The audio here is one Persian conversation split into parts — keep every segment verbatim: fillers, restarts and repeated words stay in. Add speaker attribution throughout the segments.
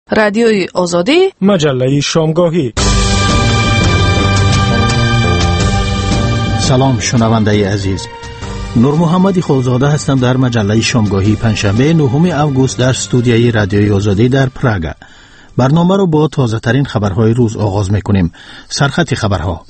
Speaker 1: رادیوی آزادی،
Speaker 2: مجله شامگاهی.
Speaker 3: سلام شنونده عزیز، نور محمد خالزاده هستم در مجله شامگاهی پنجشنبه نهم اوگوست در استودیوی رادیوی آزادی در پراگ. برنامه رو با تازه ترین خبرهای روز آغاز میکنیم. سرخط خبرها.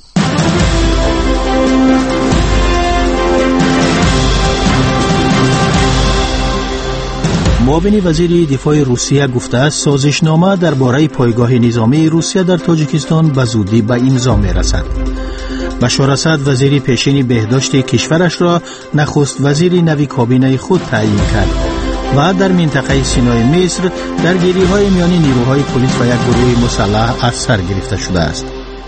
Speaker 3: معاون وزیر دفاع روسیه گفته است سازشنامه درباره پایگاه نظامی روسیه در تاجیکستان به زودی به امضا میرسد. بشار اسد وزیر پیشین بهداشت کشورش را نخست وزیر نوی کابینه خود تعیین کرد و در منطقه سینای مصر درگیری‌های میان نیروهای پلیس و یک گروه مسلح از سر گرفته شده است.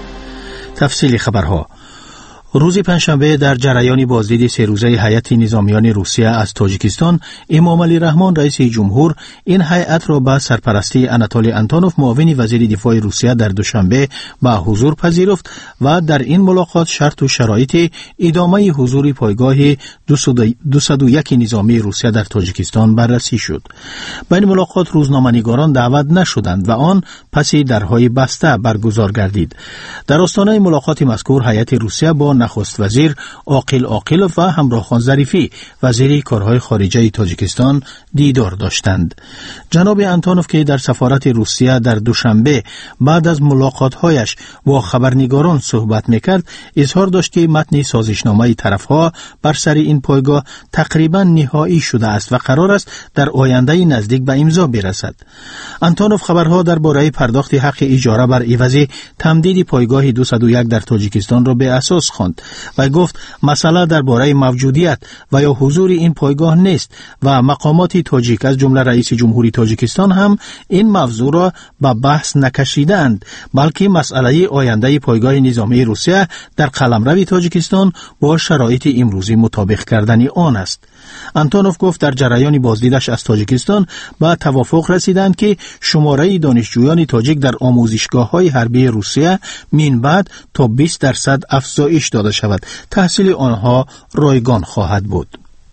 Speaker 3: تفصیل خبرها. روز پنجشنبه در جریان بازدید سه روزه هیئت نظامیان روسیه از تاجیکستان، امام علی رحمان رئیس جمهور این هیئت را به سرپرستی آناتولی آنتونوف معاون وزیر دفاع روسیه در دوشنبه به حضور پذیرفت و در این ملاقات شرط و شرایط ادامه حضور پایگاه دویست و یک نظامی روسیه در تاجیکستان بررسی شد. به این ملاقات روزنامه‌نگاران دعوت نشدند و آن پس درهای بسته برگزار گردید. در آستانه ملاقات مذکور هیئت روسیه با نخست وزیر عاقل عاقلوف و همراه خان ظریفی وزیر کارهای خارجه تاجیکستان دیدار داشتند. جناب آنتونوف که در سفارت روسیه در دوشنبه بعد از ملاقات‌هایش با خبرنگاران صحبت می‌کرد، اظهار داشت که متن سازشنامه طرف‌ها بر سر این پایگاه تقریباً نهایی شده است و قرار است در آینده نزدیک به امضا برسد. آنتونوف خبرها درباره پرداخت حق اجاره بر عوض تمدید پایگاه دویست و یک در تاجیکستان را به اساس خواند و گفت مسئله درباره موجودیت و یا حضور این پایگاه نیست و مقامات تاجیک از جمله رئیس جمهوری تاجیکستان هم این موضوع را به بحث نکشیدند، بلکه مسئله آینده پایگاه نظامی روسیه در قلمرو تاجیکستان با شرایط امروزی مطابق کردن آن است. آنتونوف گفت در جریان بازدیدش از تاجیکستان به توافق رسیدند که شماره دانشجویان تاجیک در آموزشگاه‌های حربی روسیه من بعد تا بیست درصد افزایش داده شود. تحصیل آنها رایگان خواهد بود.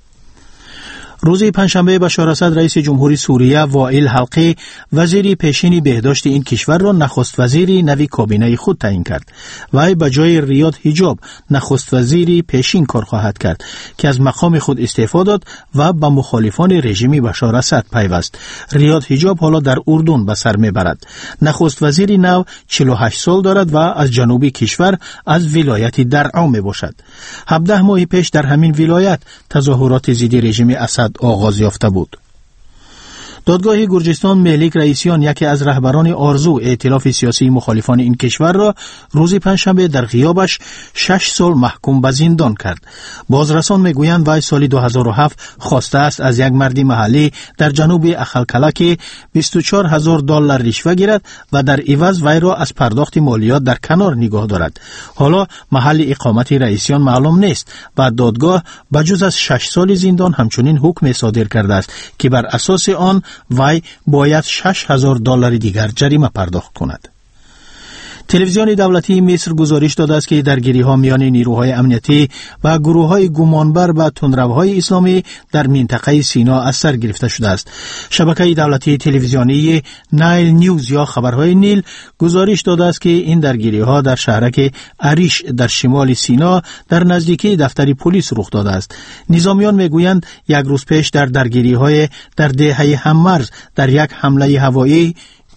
Speaker 3: روز پنجشنبه بشار اسد رئیس جمهوری سوریه وائل حلقی وزیر پیشین بهداشت این کشور را نخست وزیر نوی کابینه خود تعیین کرد. وی به جای ریاد حجاب نخست وزیر پیشین کار خواهد کرد که از مقام خود استعفا داد و به مخالفان رژیم بشار اسد پیوست. ریاد حجاب حالا در اردن به سر میبرد. نخست وزیر نو چهل و هشت سال دارد و از جنوب کشور از ولایت درعا می باشد. هفده ماه پیش در همین ولایت تظاهرات ضد رژیم اسد آغاز یافته بود. دادگاه گرجستان ملیک رئیسیان یکی از رهبران آرزو ائتلاف سیاسی مخالفان این کشور را روز پنجشنبه در غیابش شش سال محکوم به زندان کرد. بازرسان میگویند وی سال دو هزار و هفت خواسته است از یک مرد محلی در جنوب اخالکلا که بیست و چهار هزار دلار رشوه گیرد و در عوض وی را از پرداخت مالیات در کنار نگاه دارد. حالا محل اقامت رئیسیان معلوم نیست و دادگاه بجز از شش سال زندان همچنین حکم صادر کرده است که بر اساس آن وی باید شش هزار دلار دیگر جریمه پرداخت کند. تلویزیون دولتی مصر گزارش داده است که درگیری‌ها میان نیروهای امنیتی و گروه‌های گمانبر به تندروهای اسلامی در منطقه سینا از سر گرفته شده است. شبکه دولتی تلویزیونی نایل نیوز یا خبرهای نیل گزارش داده است که این درگیری‌ها در شهرک عریش در شمال سینا در نزدیکی دفتر پلیس رخ داده است. نظامیان میگویند یک روز پیش در درگیری‌های در دهه هممرز در یک حمله هوایی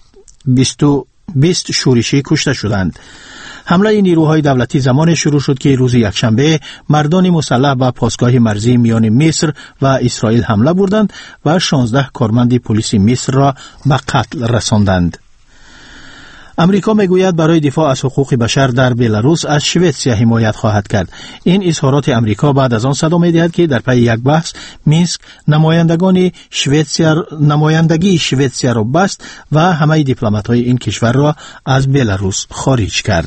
Speaker 3: بیست شورشی کشته شدند. حمله نیروهای دولتی زمان شروع شد که روز یکشنبه مردان مسلح به پاسگاه مرزی میان مصر و اسرائیل حمله بردند و شانزده کارمند پلیس مصر را به قتل رساندند. امریکا میگوید برای دفاع از حقوق بشر در بلاروس از شوئدسیا حمایت خواهد کرد. این اظهارات امریکا بعد از آن صدا می‌دهد که در پی یک بحث مینسک نمایندگان شوئدسیا نمایندگی شوئدسیا را بست و همه دیپلمات‌های این کشور را از بلاروس خارج کرد.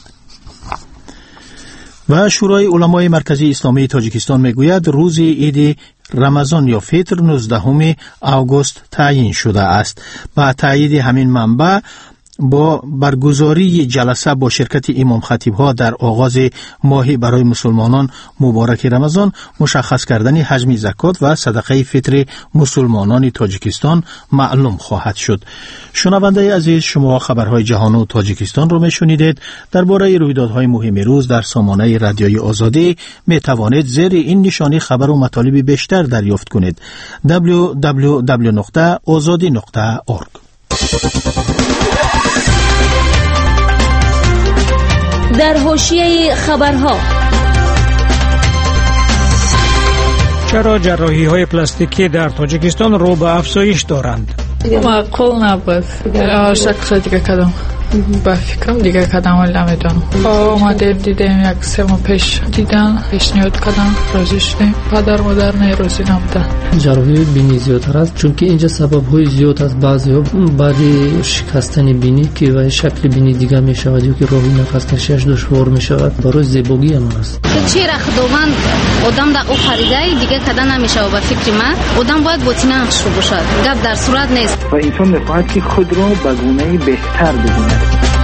Speaker 3: و شورای علمای مرکزی اسلامی تاجیکستان میگوید روز عید رمضان یا فطر نوزدهم اوگوست تعیین شده است. با تایید همین منبع با برگزاری جلسه با شرکت امام خطیب ها در آغاز ماهی برای مسلمانان مبارک رمضان مشخص کردن حجم زکات و صدقه فطر مسلمانان تاجیکستان معلوم خواهد شد. شنونده عزیز، شما خبرهای جهان و تاجیکستان رو میشنیدید. درباره رویدادهای مهم روز در سامانه رادیوی آزادی می توانید زیر این نشانی خبر و مطالب بیشتر دریافت کنید. دبلیو دبلیو دبلیو نقطه آزادی نقطه اورگ.
Speaker 1: در حاشیه خبرها،
Speaker 2: چرا جراحی‌های پلاستیکی در تاجیکستان رو به افزایش دارند؟
Speaker 4: معقول نبود. شخصا دیگه کدام با فکرم دیگه کدام ولی نمیدونم. آمدیم دیدیم یک سه ماه پیش دیدن پیشنهاد کردن راضی شدیم. پدر مادر نه راضی نبودن.
Speaker 5: جراحی بینی زیادتر است چون که اینجا سبب‌های زیاد است. بعضی‌ها بعد شکستن بینی که و شکل بینی دیگه میشود یا که راهی نفس کشیش دشوار میشود. برای زیبایی هم است.
Speaker 6: چه رخدوان آدم در او خریده دیگه کدام نمیشه و فکر من آدم باید بوتینه شو باشد. گپ در صورت نیست.
Speaker 7: و انسان می‌خواهد که خود را به گونه‌ای بهتر ببیند.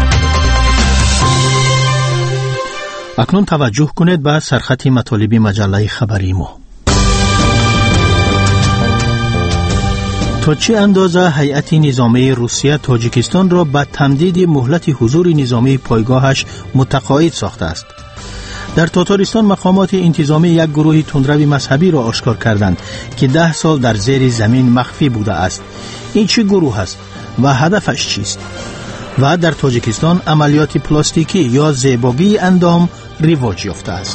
Speaker 3: اکنون توجه کنید به سرخط مطالب مجله خبری ما. تا چه اندازه هیئت نظامی روسیه تاجیکستان را به تمدید مهلت حضور نظامی پایگاهش متقاعد ساخته است؟ در تاتارستان مقامات انتظامی یک گروه تندرو مذهبی را آشکار کردند که ده سال در زیر زمین مخفی بوده است. این چه گروه است و هدفش چیست؟ و در تاجیکستان عملیات پلاستیکی یا زیبایی اندام رواج یافته است.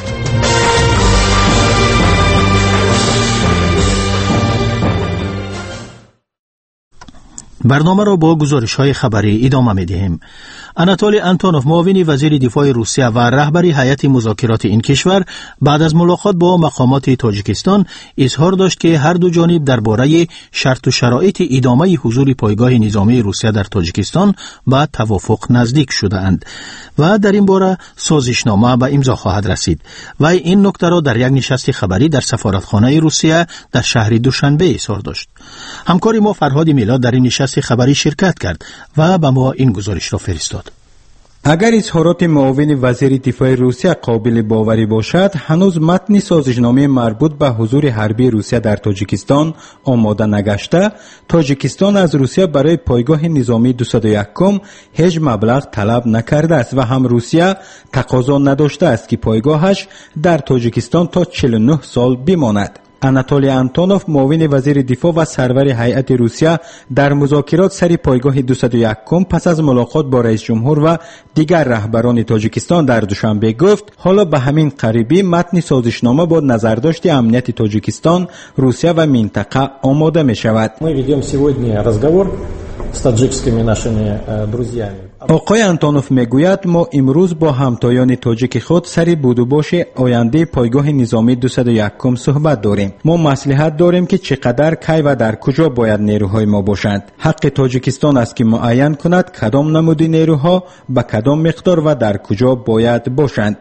Speaker 3: برنامه را با گزارش‌های خبری ادامه می‌دهیم. آناتولی آنتونوف، معاون وزیر دفاع روسیه و رهبر هیئت مذاکرات این کشور، بعد از ملاقات با مقامات تاجیکستان اظهار داشت که هر دو جانب درباره شرط و شرایط ادامه حضور پایگاه نظامی روسیه در تاجیکستان به توافق نزدیک شده‌اند و در این باره سازشنامه به امضا خواهد رسید. و این نکته را در یک نشست خبری در سفارتخانه روسیه در شهر دوشنبه اظهار داشت. همکار ما فرهاد میلاد در این نشست خبری شرکت کرد و به ما این گزارش را فرستاد.
Speaker 8: اگر اظهارات معاون وزیر دفاع روسیه قابل باوری باشد، هنوز متن سازشنامه مربوط به حضور حربی روسیه در تاجیکستان آماده نگشته، تاجیکستان از روسیه برای پایگاه نظامی دویست و یک هیچ مبلغ طلب نکرده است و هم روسیه تقاضا نداشته است که پایگاهش در تاجیکستان تا چهل و نه سال بماند. آناتولی آنتونوف، معاون وزیر دفاع و سرور هیئت روسیه، در مذاکرات سر پایگاه دویست و یک پس از ملاقات با رئیس جمهور و دیگر رهبران تاجیکستان در دوشنبه گفت حالا به همین قریبی متن سازشنامه با نظرداشت امنیت تاجیکستان، روسیه و منطقه آماده می شود. آقای آنتونوف میگوید ما امروز با همتایان تاجیک خود سری بود و باش آینده پایگاه نظامی دویست و یک صحبت داریم. ما مصلحت داریم که چقدر کی و در کجا باید نیروهای ما باشند. حق تاجیکستان است که معین کند کدام نمود نیروها به کدام مقدار و در کجا باید باشند.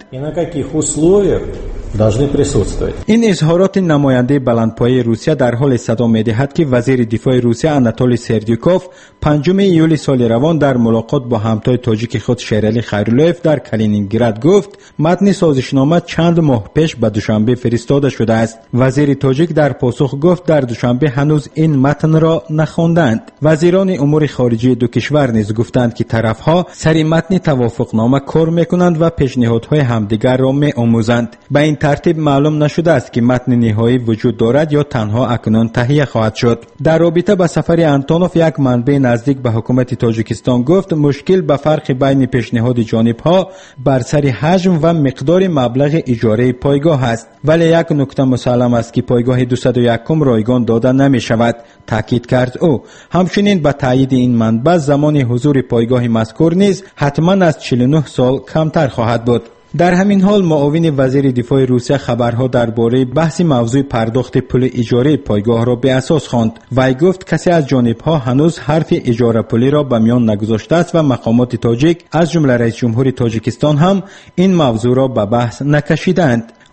Speaker 8: این اظهارات نماینده بلندپایه روسیه در حال صدا می‌دهد که وزیر دفاع روسیه آناتولی سردیوکوف پنجم ایول سال روان در ملاقات با همتای تاجیک خود شیرعلی خیراللهیف در کالینینگراد گفت متن سازشنامه چند ماه پیش به دوشنبه فرستاده شده است. وزیر تاجیک در پاسخ گفت در دوشنبه هنوز این متن را نخواندند. وزیران امور خارجه دو کشور نیز گفتند که طرفها سر متن توافقنامه کار میکنند و پیشنهادهای همدیگر را میآموزند. به این ترتیب معلوم نشده است که متن نهایی وجود دارد یا تنها اکنون تهیه خواهد شد. در رابطه با سفر آنتونوف یک منبع نزدیک به حکومت تاجیکستان گفت مشکل به فرق بین پیشنهاد جانب‌ها بر سر حجم و مقدار مبلغ اجاره پایگاه است، ولی یک نکته مسلم است که پایگاه دویست و یک رایگان داده نمی شود، تاکید کرد او. همچنین به تایید این منبع زمان حضور پایگاه مذکور نیز حتما از چهل و نه سال کمتر خواهد بود. در همین حال معاون وزیر دفاع روسیه خبرها درباره بحث موضوع پرداخت پول اجاره پایگاه را به اساس خواند. وی گفت کسی از جانبها هنوز حرف اجاره پولی را به میان نگذاشته است و مقامات تاجیک از جمله رئیس جمهور تاجیکستان هم این موضوع را به بحث نکشیدند.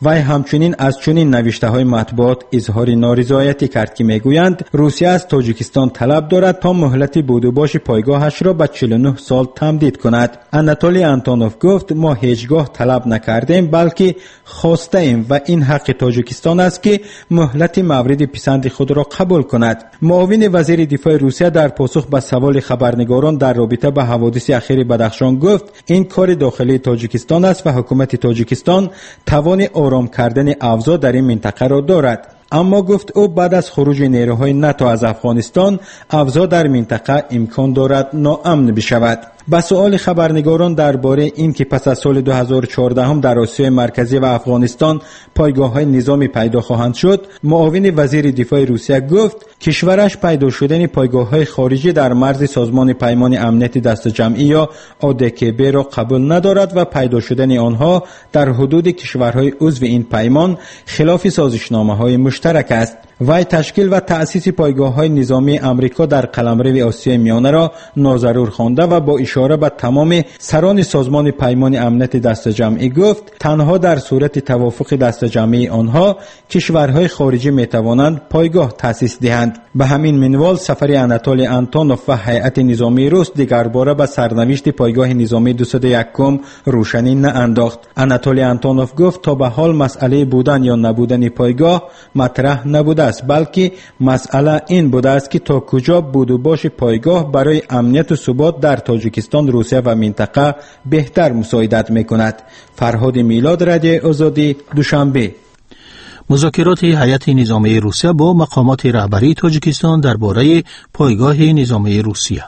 Speaker 8: وی همچنین از چنین نوشته‌های مطبوعات اظهار نارضایتی کرد که میگویند روسیه از تاجیکستان طلب دارد تا مهلت بود و باش پایگاهش را به چهل و نه سال تمدید کند. آناتولی آنتونوف گفت ما هیچگاه طلب نکردیم بلکه خواسته ایم و این حق تاجیکستان است که مهلت مورد پسند خود را قبول کند. معاون وزیر دفاع روسیه در پاسخ به سوال خبرنگاران در رابطه با حوادث اخیر بدخشان گفت این کار داخلی تاجیکستان است و حکومت تاجیکستان توان آرام کردن اوضاع در این منطقه را دارد. اما گفت او بعد از خروج نیروهای ناتو از افغانستان اوضاع در منطقه امکان دارد ناامن بشود. با سؤال خبرنگاران درباره اینکه پس از سال دو هزار و چهارده هم در آسیای مرکزی و افغانستان پایگاه‌های نظامی پیدا خواهند شد، معاون وزیر دفاع روسیه گفت کشورش پیدا شدن پایگاه‌های خارجی در مرز سازمان پیمان امنیت دست جمعی یا او دی کی بی را قبول ندارد و پیدا شدن آنها در حدود کشورهای عضو این پیمان خلاف سازشنامه‌های مشترک است. وی تشکیل و تأسیس پایگاه‌های نظامی امریکا در قلمرو آسیای میانه را ناضرور خوانده و با اشاره به تمام سران سازمان پیمان امنیت دست جمعی گفت تنها در صورت توافق دست جمعی آنها کشورهای خارجی میتوانند پایگاه تأسیس دهند. به همین منوال سفر آناتولی آنتونوف و هیئت نظامی روس دیگر باره به سرنوشت پایگاه نظامی دویست و یکم روشنی نانداخت. آناتولی آنتونوف گفت تا به حال مسئله بودن یا نبودن پایگاه مطرح نبوده است، بلکه مسئله این بوده است که تا کجا بود و باش پایگاه برای امنیت و ثبات در تاجیکستان، روسیه و منطقه بهتر مساعدت میکند. فرهاد میلاد، رادیو آزادی، دوشنبه.
Speaker 3: مذاکرات هیئت نظامی روسیه با مقامات رهبری تاجیکستان درباره پایگاه نظامی روسیه.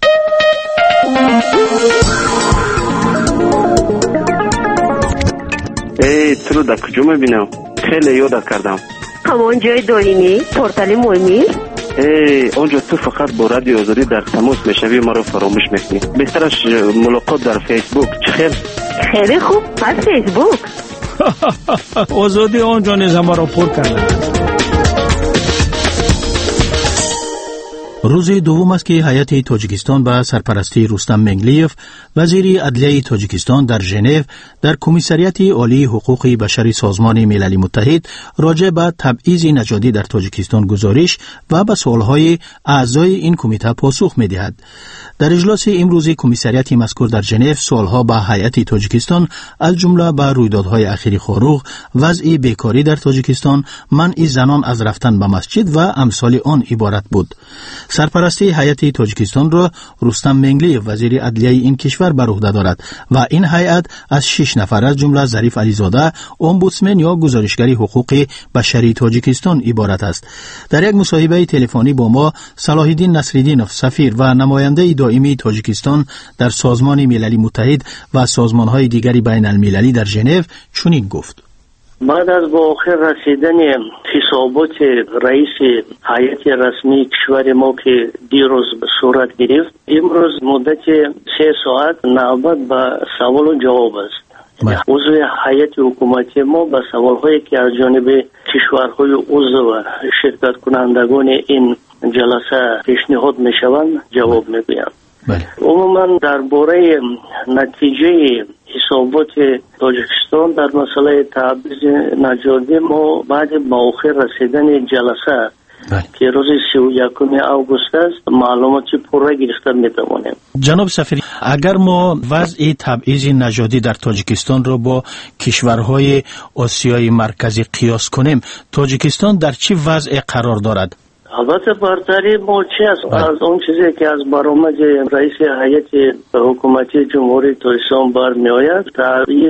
Speaker 9: ای تو در کجا میبینم؟ خیلی یاد کردم.
Speaker 10: همان جای دائمی پورتال مهمی؟
Speaker 9: ای اونجا تو فقط با رادیو آزادی در تماس میشوی، ما رو فراموش میکنی. بهترش ملاقات در فیسبوک. چخیر؟
Speaker 10: خیلی خوب، پس فیسبوک.
Speaker 2: آزادی آنجا نیز ما را پر کرده.
Speaker 3: روز دوم است که هیئت تاجیکستان به سرپرستی رستم منگلیف وزیر عدلیه تاجیکستان در ژنو در کمیسریات عالی حقوق بشری سازمان ملل متحد راجع به تبعیض نژادی در تاجیکستان گزارش و به سوالهای اعضای این کمیته پاسخ می‌دهد. در اجلاس امروزی کمیسریات مذکور در ژنو سوالها به هیئت تاجیکستان از جمله به رویدادهای اخیر خاروق، وضع بیکاری در تاجیکستان، منع زنان از رفتن به مسجد و امثال آن عبارت بود. سرپرستی هیئت تاجیکستان را رستم منگلیف وزیر عدلیه این کشور بر عهده دارد و این هیئت از شش نفر از جمله ظریف علیزاده، امبودسمن یا گزارشگر حقوق بشری تاجیکستان عبارت است. در یک مصاحبه تلفنی با ما صلاح الدین نصرالدینوف، سفیر و نماینده دائمی تاجیکستان در سازمان ملل متحد و سازمان‌های دیگری بین المللی در ژنو چنین گفت:
Speaker 11: بعد از با آخر رسیدن حسابات رئیس هیئت رسمی کشور ما که دیروز صورت گرفت، امروز مدت سه ساعت نوبت به سوال و جواب است. عضو هیئت حکومتی ما به سوالهایی که از جانب کشورهای عضو و شرکت کنندگان این جلسه پیشنهاد میشوند جواب میگویم. عموما درباره نتیجه حسابات تاجیکستان در مسئله تبعیض نژادی ما بعد با آخر رسیدن جلسه بله. که روز سی و یکم آگوست است معلومات پوره گرفته میتوانیم.
Speaker 3: جناب سفیر، اگر ما وضع تبعیض نژادی در تاجیکستان را با کشورهای آسیای مرکزی قیاس کنیم، تاجیکستان در چه وضع قرار دارد؟
Speaker 11: البته برتری ما چی است؟ از اون چیزی که از برآمد رئیس هیئت حکومتی جمهوری تاجیکستان برمی آید، تبعیض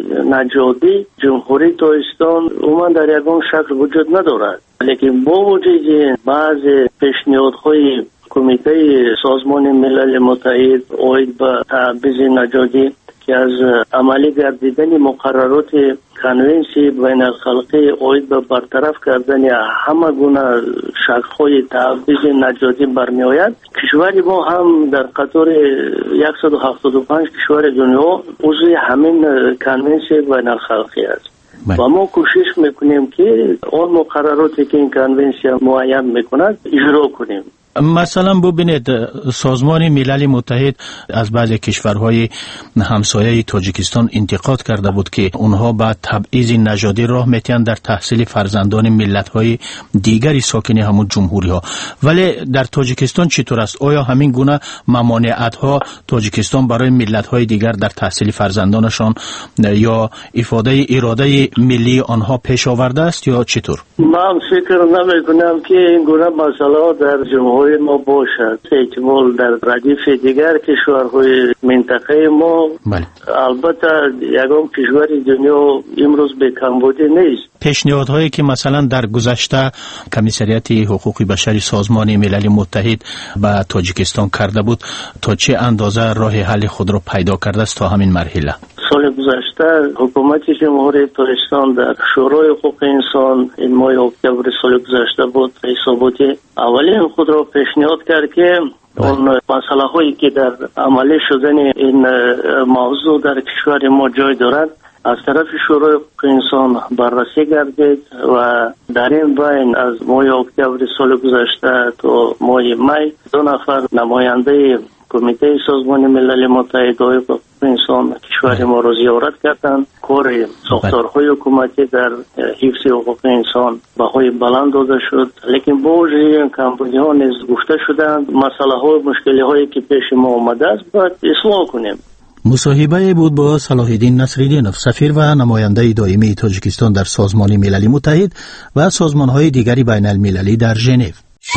Speaker 11: نژادی جمهوری تاجیکستان عموما در یگان شکل وجود ندارد، لیکن با وجود بعض پیشنهادهای کمیته سازمان ملل متحد اوید به تبعیض نژادی که از عملی گردیدن مقررات کنونسی بین الخلقی اوید به برطرف کردن همه گونه شکل‌های تبعیض نژادی برمی آید، کشور ما هم در قطار صد و هفتاد و پنج کشور دنیا عضو همین کنونسی بین الخلقی است. و ما کوشش میکنیم که اون مقرراتی که این کنونسی معین میکند اجرا کنیم.
Speaker 3: مثلا ببینید سازمان ملل متحد از بعضی کشورهای همسایه تاجیکستان انتقاد کرده بود که اونها با تبعیض نژادی راه میتن در تحصیل فرزندان ملت‌های دیگری ساکن همون جمهوری ها. ولی در تاجیکستان چطور است؟ آیا همین گونه ممانعت ها تاجیکستان برای ملت‌های دیگر در تحصیل فرزندانشان یا افاده اراده ملی آنها پیش آورده است یا چطور؟
Speaker 11: من فکر نمی‌کنم که این گونه مسئله در جمهوری ما باشد. احتمال در ردیف دیگر کشورهای منطقه ما
Speaker 3: بله.
Speaker 11: البته یگان کشور دنیا امروز به کمبودی نیست.
Speaker 3: پیشنهادهایی که مثلا در گذشته کمیسریت حقوق بشری سازمان ملل متحد به تاجیکستان کرده بود تا چه اندازه راه حل خود را پیدا کرده است تا همین مرحله؟
Speaker 11: سال گذشته حکومت جمهوری تاجیکستان در شورای حقوق انسان این ماه اکتبر سال گذشته بود حسابات اولین خود را پیشنهاد کرد که اون مسئله هایی که در عملی شدن این موضوع در کشور ما جای دارد از طرف شورای حقوق انسان بررسی گردید و در این بین از ماه اکتبر سال گذشته تا ماه می دو نفر نماینده کمیته سازمان ملل متحد حقوق انسان کشور ما را زیارت کردند. کار ساختارهای حکومتی در حفظ حقوق انسان بهای بلند داده شد، لیکن بعضی کمپانی ها نیز گفته شدند مسئله های مشکلی هایی که پیش ما آمده است باید اصلاح کنیم.
Speaker 3: مصاحبه بود با صلاح الدین نصرالدینов، سفیر و نماینده دائمی تاجیکستان در سازمان ملل متحد و سازمان‌های دیگری بین المللی در ژنو.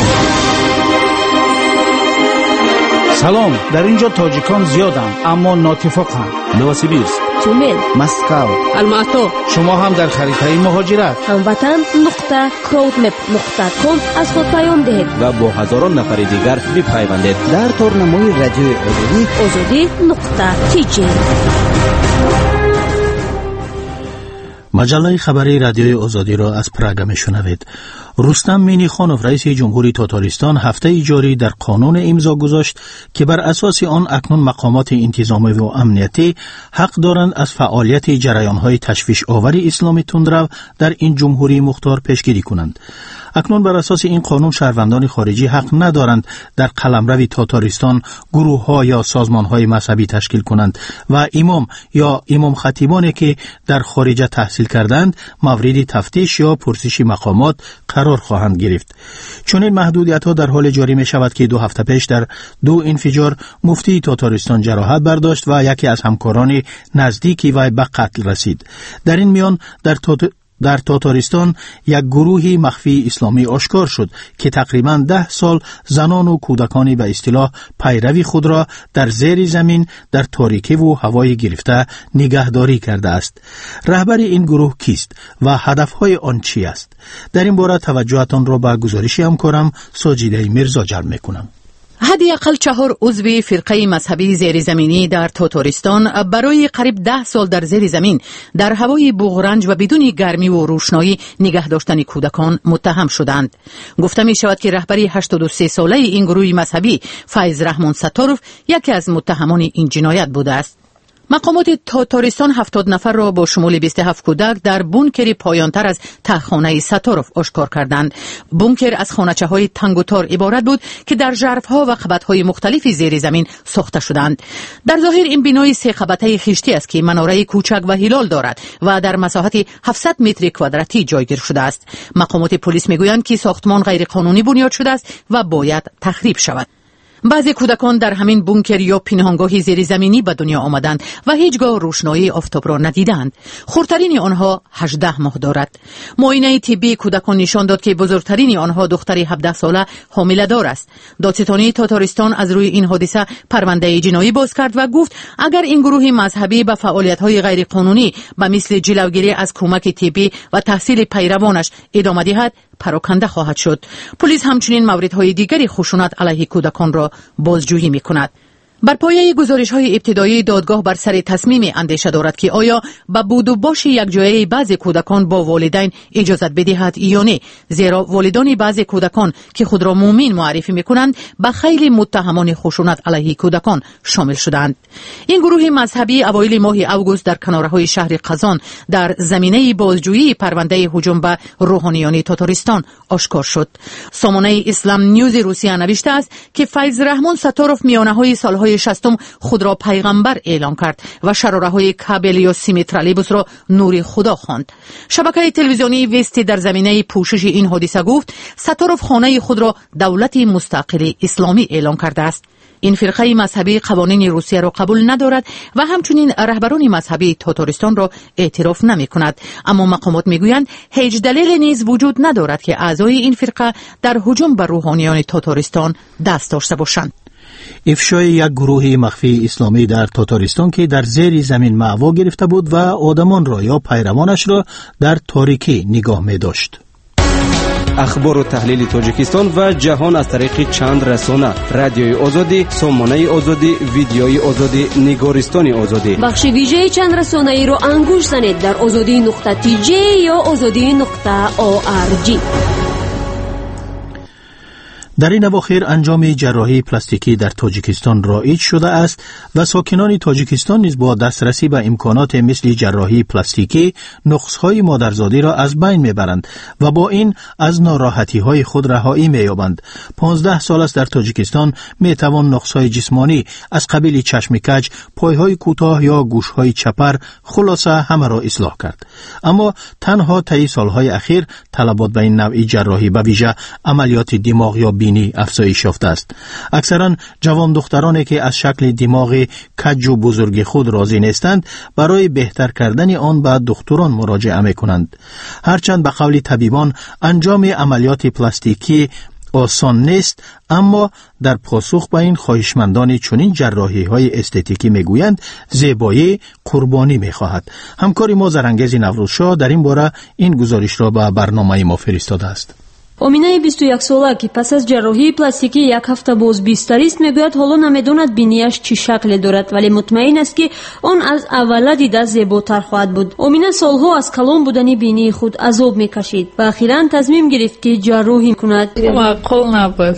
Speaker 12: سلام، در اینجا تاجیکان زیادند اما ناتفاقند. نوسیبیرسک،
Speaker 1: تومن،
Speaker 12: مسکو،
Speaker 1: الماتو.
Speaker 12: شما هم در خریدهای مهاجرت
Speaker 1: هموطن نقطه کودمپ نقطه کام از خود پیام دهید
Speaker 13: و با هزاران نفر دیگر بپیوندید در تورنمای رادیوی آزادی
Speaker 1: آزادی نقطه تی جی.
Speaker 3: مجله خبری رادیوی آزادی را از پراگ میشنوید. رستم مینیخانوف رئیس جمهوری تاتارستان هفته جاری در قانون امضا گذاشت که بر اساس آن اکنون مقامات انتظامی و امنیتی حق دارند از فعالیت جریان‌های تشویش آور اسلام تندرو در این جمهوری مختار پیشگیری کنند. اکنون بر اساس این قانون شهروندان خارجی حق ندارند در قلمرو تاتارستان گروه‌ها یا سازمان‌های مذهبی تشکیل کنند و امام یا امام خطیبانی که در خارج تحصیل کردند مورد تفتیش یا پرسش مقامات قرار خواهند گرفت. چون این محدودیت‌ها در حال جاری می شود که دو هفته پیش در دو انفجار مفتی تاتارستان جراحت برداشت و یکی از همکاران نزدیکی وی به قتل رسید. در این میان در تات... در تاتارستان یک گروه مخفی اسلامی آشکار شد که تقریباً ده سال زنان و کودکانی به اصطلاح پیروی خود را در زیر زمین در تاریکی و هوای گرفته نگهداری کرده است. رهبر این گروه کیست و هدفهای آن چی است؟ در این باره توجهتان را به گزارش همکارم ساجیده میرزا جلب میکنم.
Speaker 14: حداقل چهار عضو فرقه مذهبی زیرزمینی در تاتارستان برای قریب ده سال در زیر زمین در هوای بوغرنج و بدون گرمی و روشنایی نگه داشتن کودکان متهم شدند. گفته می شود که رهبری هشتاد و سه ساله این گروه مذهبی فیض رحمان ستاروف یکی از متهمان این جنایت بوده است. مقامات تاتارستان هفتاد نفر را با شمول بیست و هفت کودک در بونکری پایانتر از تهخانه ستاروف آشکار کردند. بونکر از خانچه های تنگ و تار عبارت بود که در ژرفها و خبت‌های مختلفی زیر زمین ساخته شدند. در ظاهر این بینای سه خبته خشتی است که مناره کوچک و هلال دارد و در مساحت هفتصد متر کوادراتی جایگیر شده است. مقامات پلیس میگویند که ساختمان غیر قانونی بنیاد شده است و باید تخریب شود. بعضی کودکان در همین بونکر یا پنهانگاهی زیر زمینی به دنیا آمدند و هیچگاه روشنایی آفتاب را ندیدند. خردترین آنها هجده ماه دارد. معاینه طبی کودکان نشان داد که بزرگترین آنها دختری هفده ساله حامله دار است. دادستانی تاتارستان از روی این حادثه پرونده جنایی باز کرد و گفت اگر این گروه مذهبی به فعالیت‌های غیر قانونی به مثل جلوگیری از کمک طبی و تحصیل پیروانش ادامه دهد پراکنده خواهد شد. پلیس همچنین موردهای دیگری خشونت علیه کودکان را بازجویی می‌کند. بر پایه گزارش‌های ابتدایی دادگاه بر سر تصمیم اندیشه دارد که آیا به بود و باش یک جایه بعضی کودکان با والدین اجازت بدهد یا نه، زیرا والدان بعضی کودکان که خود را مومن معرفی می‌کنند به خیلی متهمان خشونت علیه کودکان شامل شدند. این گروه مذهبی اوایل ماه اوگوست در کناره‌های شهر قزان در زمینه بازجویی پرونده هجوم به روحانیان تاتارستان آشکار شد. سامانه اسلام نیوز روسیه نوشته است که فیض رحمان ستاروف میانه‌های سال‌های شصتم خود را پیغمبر اعلام کرد و شراره‌های کابل یا سیم ترالیبوس را نور خدا خواند. شبکه تلویزیونی وستی در زمینه پوشش این حادثه گفت ستاروف خانه خود را دولت مستقل اسلامی اعلام کرده است. این فرقه مذهبی قوانین روسیه را قبول ندارد و همچنین رهبران مذهبی تاتارستان را اعتراف نمی کند، اما مقامات می گویند هیچ دلیل نیز وجود ندارد که اعضای این فرقه در هجوم بر روحانیان تاتارستان دست داشته باشند.
Speaker 3: افشای یک گروه مخفی اسلامی در تاتارستان که در زیر زمین مأوا گرفته بود و آدمان را یا پیروانش را در تاریکی نگاه می داشت.
Speaker 13: اخبار و تحلیل تاجیکستان و جهان از طریق چند رسانه: رادیوی آزادی، سامانه آزادی، ویدیوی آزادی، نگارستان آزادی.
Speaker 15: بخش ویژه چند رسانه ای را انگوش زنید در آزادی نقطه تی جی یا آزادی نقطه او آر جی.
Speaker 3: در این اواخر انجام جراحی پلاستیکی در تاجیکستان رایج شده است و ساکنان تاجیکستان نیز با دسترسی به امکانات مثل جراحی پلاستیکی نقص‌های مادرزادی را از بین میبرند و با این از ناراحتی‌های خود رهایی می‌یابند. پانزده سال است در تاجیکستان میتوان نقص‌های جسمانی از قبیل چشم کج، پای‌های کوتاه یا گوش‌های چپر، خلاصه همه را اصلاح کرد. اما تنها طی سال‌های اخیر طلبات به این نوع جراحی به ویژه عملیات دماغ یا بینی افزایش یافته است. اکثرا جوان دخترانی که از شکل دماغ کج و بزرگ خود راضی نیستند برای بهتر کردن آن به دکتران مراجعه می‌کنند. هرچند به قول طبیبان انجام عملیات پلاستیکی آسان نیست، اما در پاسخ به این خواهشمندان چنین جراحی های استتیکی میگویند زیبایی قربانی میخواهد. همکار ما زرانگیز نوروزشاه در این باره این گزارش را به برنامه ما فرستاده است.
Speaker 15: امینه بیست و یک ساله که پس از جراحی پلاستیکی یک هفته باز بیستریست میگوید حالا نمیداند بینیش چی شکل دارد، ولی مطمئن است که آن از اول دیده زیباتر خواهد بود. امینه سالها از کلان بودن بینی خود عذاب میکشید و اخیراً تصمیم گرفت که جراحی کند.
Speaker 4: معقول نبود.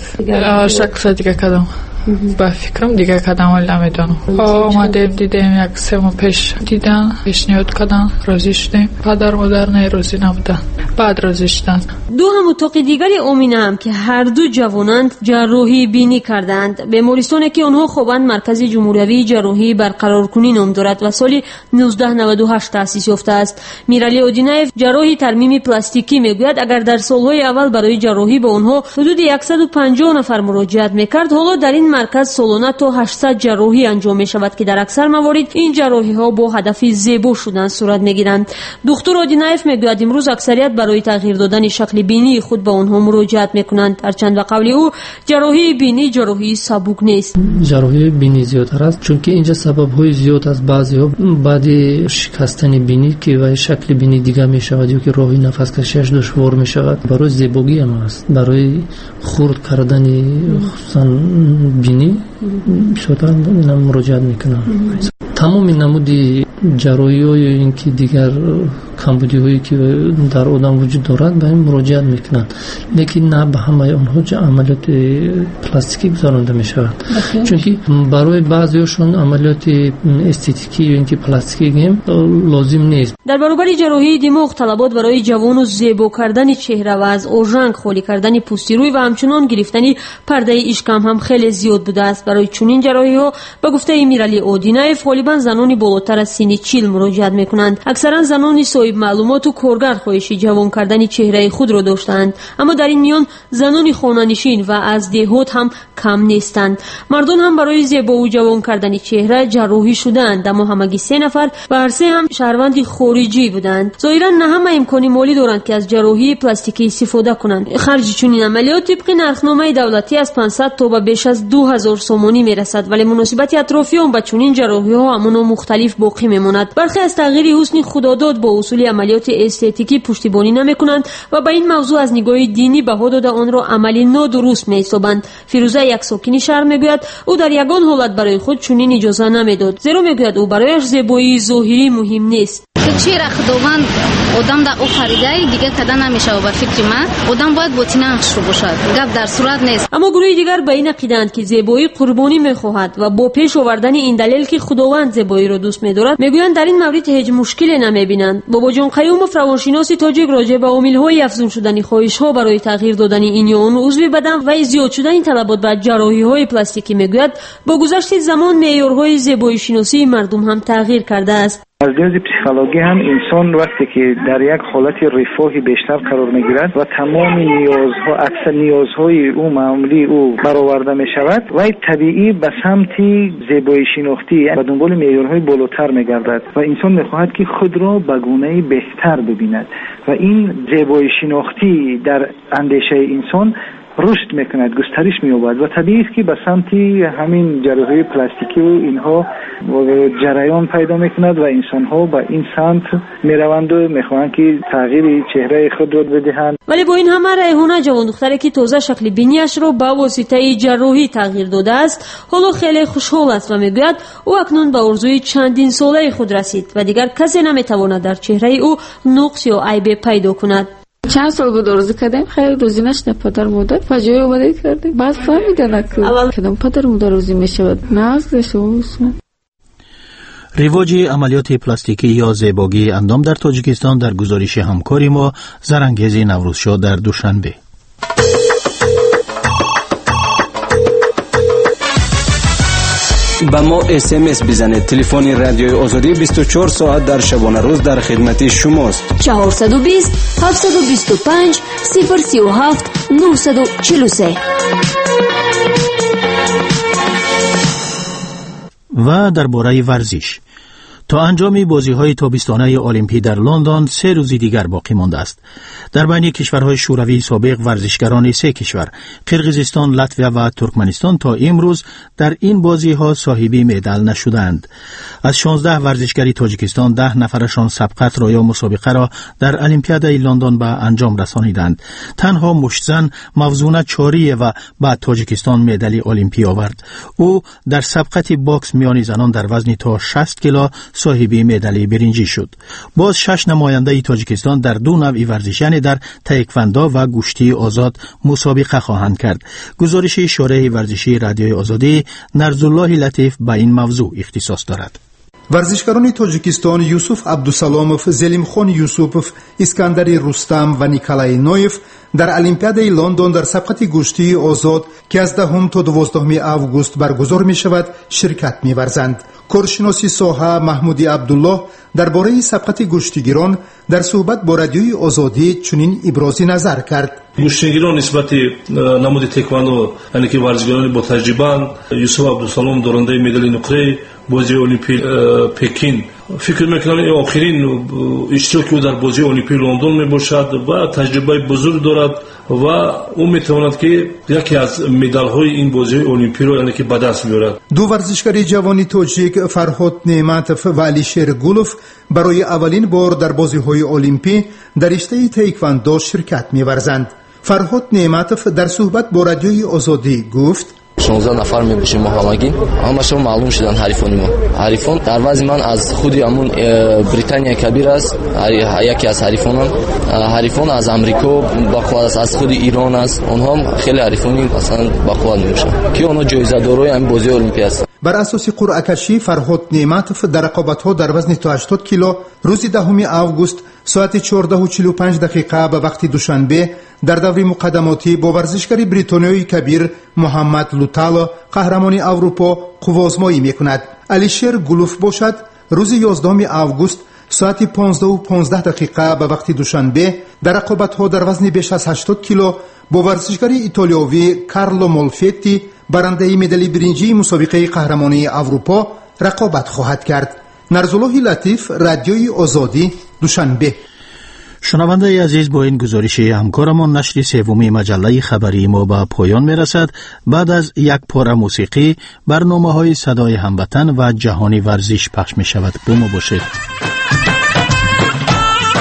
Speaker 4: شکل دیگه کدام با فکرم دیگه کدام ولی نمیدونم. آمدیم دیدیم یک سه ماه پیش دیدن پیشنهاد کردن، راضی شدیم. پدر مادر نه راضی نبودن، بعد راضی شدن.
Speaker 15: دو هم اتاق دیگری امینه هم که هر دو جوانند جراحی بینی کردند. بیمارستانی که آنها خوابند مرکز جمهوری جراحی برقرارکنی نام دارد و سال نوزده نود و هشت تأسیس یافته است. میرالی اودینایف جراحی ترمیم پلاستیکی میگوید اگر در سالهای اول برای جراحی به آنها حدود صد و پنجاه نفر مراجعت میکرد، حالا در این مرکز سالانه تا هشتصد جراحی انجام می شود که در اکثر موارد این جراحی ها با هدف زیبا شدن صورت می گیرند. دکتر اودینایف می گوید امروز اکثریت برای تغییر دادن شکل بینی خود به آنها مراجعت می کنند، هرچند به قول او جراحی بینی جراحی سبک نیست.
Speaker 5: جراحی بینی زیادتر است چون که اینجا سبب های زیاد از بعضی ها بعد شکستن بینی که و شکل بینی دیگه می شود یا که راهی نفس کشیش دشوار می شود. برای زیبایی هم است، برای خرد کردن خصوصا بینی بیشتر اینم مراجعت میکنم. تمام نمودی جراحی ها یا اینکه دیگر کمبودی هایی که در آدم وجود دارد به این مراجعت میکنند، لیکن نه به همه آنها جا عملیات پلاستیکی گذارنده میشود، چون که برای بعضیشون عملیات استتیکی یا اینکه پلاستیکی هم لازم نیست.
Speaker 15: در برابر جراحی دماغ طلبات برای جوان و زیبا کردن چهره و از اورژنگ خالی کردن پوستی روی و همچنان گرفتن پرده اشکم هم خیلی زیاد بوده است. برای چنین جراحی ها به گفته میرالی اودینایف غالبا زنانی بالاتر از سن چهل مراجعت میکنند. اکثرا زنانی صاحب معلومات و کارگر خواهش جوان کردن چهره خود را داشتند، اما در این میان زنانی خانه‌نشین و از دهات هم کم نیستند. مردان هم برای زیبا و جوان کردن چهره جراحی شدند، اما همگی سه نفر و هر سه هم شهروند خارجی بودند. ظاهرا نه همه امکانی مالی دارند که از جراحی پلاستیکی استفاده کنند. خرج چنین عملیات طبق نرخنامه دولتی از پانصد تا به بیش از دو هزار سومانی میرسد، ولی مناسبت اطرافیان با چنین جراحی ها همون مختلف باقی میماند. برخی از تغییر حسن خداداد با اصول مسئول عملیات استتیکی پشتیبانی نمی‌کنند و با این موضوع از نگاه دینی بها داده آن را عملی نادرست می‌حسابند. فیروزه یک ساکن شهر میگوید او در یگان حالت برای خود چنین اجازه نمیداد، زیرا میگوید او برایش زیبایی ظاهری مهم نیست.
Speaker 6: چرا خداوند آدم در او خریده دیگه کدا نمیشه و به فکر من آدم باید باطنش رو باشد، گپ در صورت نیست.
Speaker 15: اما گروه دیگر به این عقیده‌اند که زیبایی قربانی میخواهد و با پیش آوردن این دلیل که خداوند زیبایی را دوست می‌دارد میگویند در این مورد هیچ مشکلی نمیبینند. بابا جان قیومов روانشناس تاجیک راجع به عامل‌های افزون شدن خواهش‌ها برای تغییر دادن این یا اون عضو بدن و زیاد شدن طلبات به جراحی‌های پلاستیکی میگوید با گذشت زمان معیارهای زیبایی شناسی مردم هم تغییر کرده است.
Speaker 7: از لحاظ پسیکولوژی هم انسان وقتی که در یک حالت رفاهی بیشتر قرار میگیرد و تمام نیازها اکثر نیازهای او معمولی او برآورده می شود و طبیعی به سمت زیبایی شناختی و دنبال معیارهای بالاتر میگردد و انسان میخواهد که خود را به گونه بهتر ببیند و این زیبایی شناختی در اندیشه انسان رشد میکند، گسترش مییابد و طبیعی است که به سمت همین جراحی پلاستیکی و اینها جریان پیدا میکند و انسانها به این سمت میروند و میخواهند که تغییر چهره خود را بدهند.
Speaker 15: ولی با این همه ریحانه جوان دختری که تازه شکل بینیش را با واسطه جراحی تغییر داده است حالا خیلی خوشحال است و میگوید او اکنون به آرزوی چندین ساله خود رسید و دیگر کسی نمیتواند در چهره او نقص یا عیب پیدا کند.
Speaker 4: چند سال بود آرزو کردیم خیلی روزی نشده پدر مادر فجایع اومده کردیم بعد فهمیدن که کدام پدر مادر روزی میشود نه از شما.
Speaker 3: رواج عملیات پلاستیکی یا زیبایی اندام در تاجیکستان در گزارش همکاری ما زرانگیز نوروزشاه در دوشنبه.
Speaker 13: با ما اس ام اس بزنید. تلفن رادیوی آزادی بیست و چهار ساعت در شبانه روز در خدمت شماست.
Speaker 15: چهارصد و بیست هفتصد و بیست و پنج صفر سی و هفت نهصد و چهل و سه.
Speaker 3: و درباره ورزش تا انجام بازی‌های تابستانه المپی در لندن سه روز دیگر باقی مانده است. در بین کشورهای شوروی سابق ورزشکاران سه کشور قرقیزستان، لاتویا و ترکمنستان تا امروز در این بازی‌ها صاحب مدال نشدند. از شانزده ورزشکاری تاجیکستان ده نفرشان سبقت را یا مسابقه را در المپیادای لندن به انجام رسانیدند. تنها مشتزن موزون چاری و بعد تاجیکستان مدال المپی آورد. او در سبقت باکس میان زنان در وزن تا شصت کیلو صاحب مدال برنجی شد. باز شش نماینده تاجیکستان در دو نوع ورزش یعنی در تایکواندو و گوشتی آزاد مسابقه خواهند کرد. گزارش شورای ورزشی رادیوی آزادی نرزالله لطیف با این موضوع اختصاص دارد.
Speaker 16: ورزشکاران تاجیکستان یوسف عبدالسلامов، زلیمخان یوسوپов، اسکندر رستم و نیکلای نویف در المپیادای لندن در سبقت گوشتی آزاد که از دهم تا دوازدهم آگوست برگزار می شود شرکت می ورزند. کارشناسی ساحه محمود عبدالله درباره سبقت گوشتگیران در صحبت با رادیوی آزادی چنین ابراز نظر کرد.
Speaker 17: گوشتگیران نسبت نمود تکواندو یعنی که ورزشکاران با تجربه یوسف عبدالسلام دارنده مدال نقره بازی المپی پکین فکر میکنم این آخرین اشتراکی در بازی المپی لندن میباشد و تجربه بزرگ دارد و او میتواند که یکی از مدال های این بازی المپی رو یعنی که به دست بیارد.
Speaker 16: دو ورزشکار جوانی تاجیک فرهاد نعمتov و علیشیر گولوف برای اولین بار در بازی های المپی در رشته تایکواندو شرکت می‌ورزند. فرهاد نعمتov در صحبت با رادیوی آزادی گفت:
Speaker 18: شانزده نفر میباشیم ما همگی، همشون معلوم شدن حریفان ما. حریفان در وزن من از خودی همون بریتانیا کبیر است، یکی از حریفانم. حریفان از امریکا بقواد است، از خود ایران است. اونها هم خیلی حریفانی مثلا بقواد میشن که اونها جایزه دارای این بازی المپی هستند.
Speaker 16: بر اساس قرعه کشی فرهاد نعمتov در رقابت‌ها در وزن تا هشتاد کیلو روز دهم آگوست ساعت چهارده و چهل و پنج دقیقه به وقت دوشنبه در دور مقدماتی با ورزشکار بریتانیایی کبیر محمد لوتالو قهرمان اروپا قوازمایی میکند. علیشیر گولوف باشد روز یازدهم آگوست ساعت پانزده و پانزده دقیقه به وقت دوشنبه در رقابت‌ها در وزن بیش از هشتاد کیلو با ورزشکار ایتالیایی کارلو مولفتی برنده مدال برنجی مسابقه قهرمانی اروپا رقابت خواهد کرد. نرزالله لطیف، رادیوی آزادی، دوشنبه.
Speaker 3: شنونده عزیز، با این گزارش همکارمان نشر سومی مجله خبری ما به پایان میرسد. بعد از یک پاره موسیقی برنامه‌های صدای هموطن و جهانی ورزش پخش می شود. با ما باشید.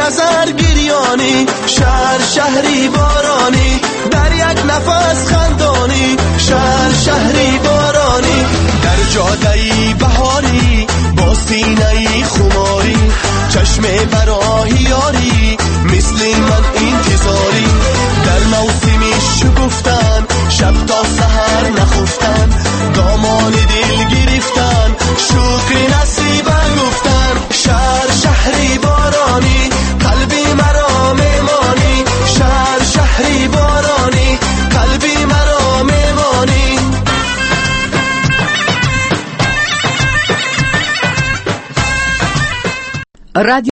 Speaker 19: نظر گریانی، شهر شهری بارانی، در یک نفس خندانی، شهر شهری بارانی، در جادهی بهاری با سینهی خماری، چشم براهی یاری مثل من انتظاری، در موسمی شگفتن شب تا سحر نخفتن، دامان دل گرفتن شوق نصیبم گفتن، شهر شهری بارانی قلبی مرا میمانی، شهر شهری بارانی قلبی مرا میمانی.
Speaker 14: رادیو